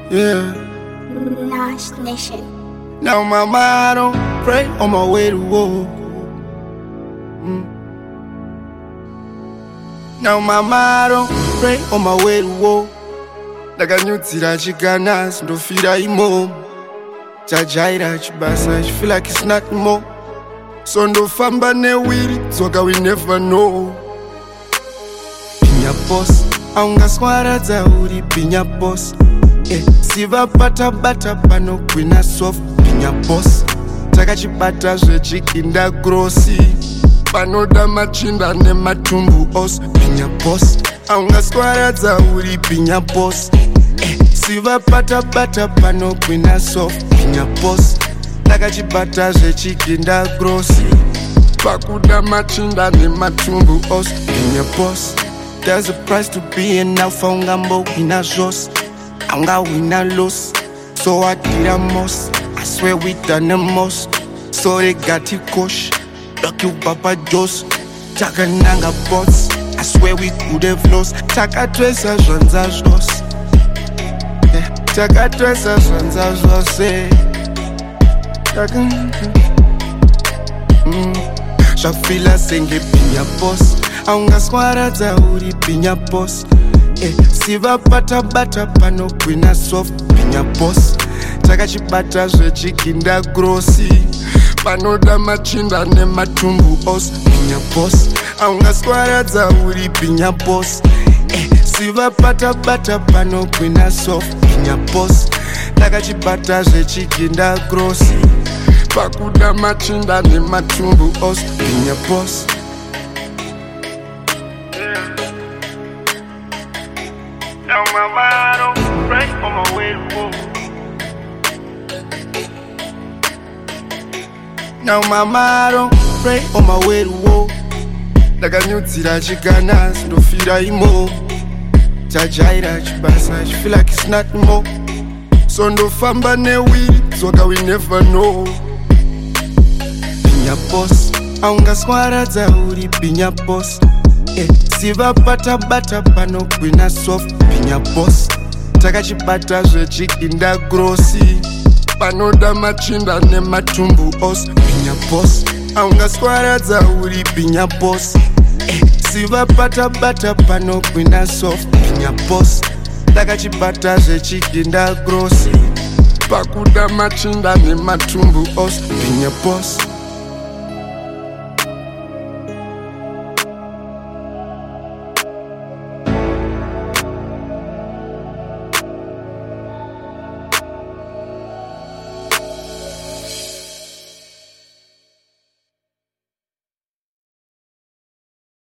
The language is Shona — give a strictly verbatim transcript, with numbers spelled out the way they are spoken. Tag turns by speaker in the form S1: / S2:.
S1: Yeah.
S2: Nash Nation.
S1: Now mama, I don't pray on my way to war. Mm. Now mama, I don't pray on my way to war. Ndakanyudzira chiganas ndofira imo. Chajaira chibasa, I feel like it's not more. So ndofamba newiri, tsoka we never know. Pinya boss, aungaswaradza uri pinya boss. Eh, siva pata bata pano kwina soft pinya boss. Takachibata zvechikinda grossi. Panoda machinda nematumbu os pinya boss. Aungaswaradza uri pinya boss. Eh, siva pata bata pano kwina soft pinya boss. Takachibata zvechikinda grossi. Pakuda machinda nematumbu os pinya boss. There's a price to be an alpha ungambo wina jos. Anga wina loss. So I did a most. I swear we done the most. So they got you kosh. Lock you Papa Joss. Taka nanga bots. I swear we could have lost. Taka tresa zvanza jos. Taka tresa zvanza jos. Taka Shafila senge pinya boss. Aungaswaradza uri pinya boss. Eh, siva pata bata pano kwina soft pinya boss. Takachibata zvechikinda grossi. Panoda machinda nematumbu os pinya boss. Aungaswaradza uri pinya boss. Eh, siva pata bata pano kwina soft pinya boss. Takachibata zvechikinda grossi. Pakuda machinda nematumbu os pinya boss. Now mama, I don't pray on my way to war. Now mama, I don't pray on my way to war. Ndakanyudzira chiganas ndofira imo. Chajaira chibasa, I feel like it's not more. So ndofamba newiri, tsoka we never know. Pinya boss, aungaswaradza uri pinya boss. Eh, siva pata bata pano kwina soft pinya boss. Takachibata zvechikinda grossi. Panoda machinda nematumbu os pinya boss. Aungaswaradza uri pinya boss. Eh, siva pata bata pano kwina soft pinya boss. Takachibata zvechikinda grossi. Pakuda machinda nematumbu os pinya boss.